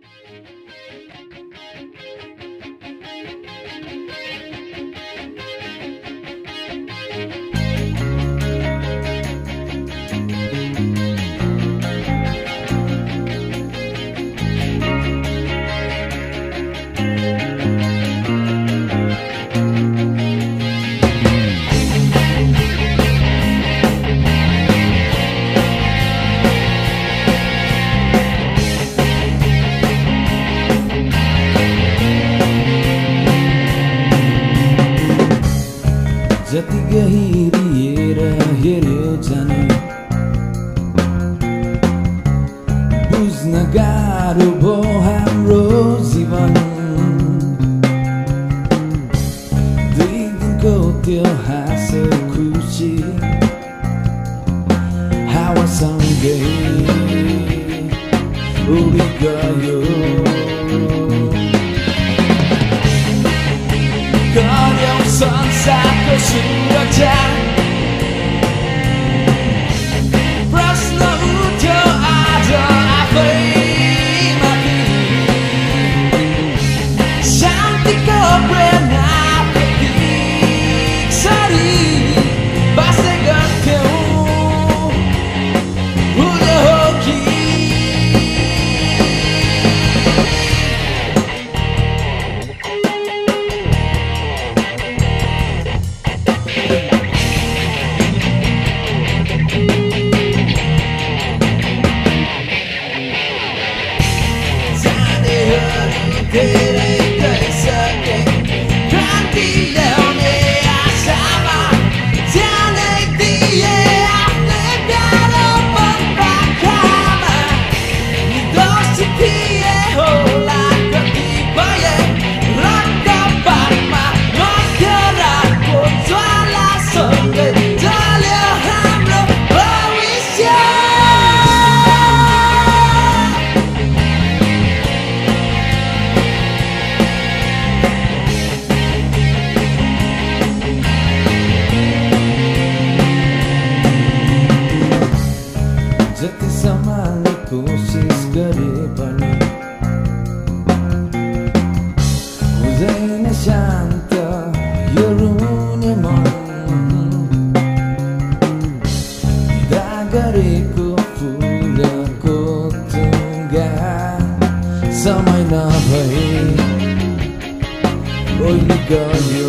जति गहिरिएर हेर्यो झन् बुझ्न गाह्रो भो हाम्रो जीवन। दुई दिनको त्यो हाँसो खुसी हावासँगै उडी गयो। गर्यौं संसारको सुरक्षा, प्रश्न उठ्यो आज आफैमाथि। शान्तिको प्रेरणा प्रतीक्षरी बाँच्दै गर्थ्यौं। भुलो हो कि धेरै गइसके क्रान्ति ल्याउने आशामा ज्यानै दिए आफ्नै प्यारो पत्ताखामा। निर्दोष थिए होला कतिपय रक्तपातमा मध्यरातको ज्वालासँगै जल्यो हाम्रो भविष्य। जति सम्हाल्ने कोसिस गरे पनि हुँदैन शान्त यो रुने मन। विदा गरेको फुलको तुङ्गा समय नभई ओइली गयो।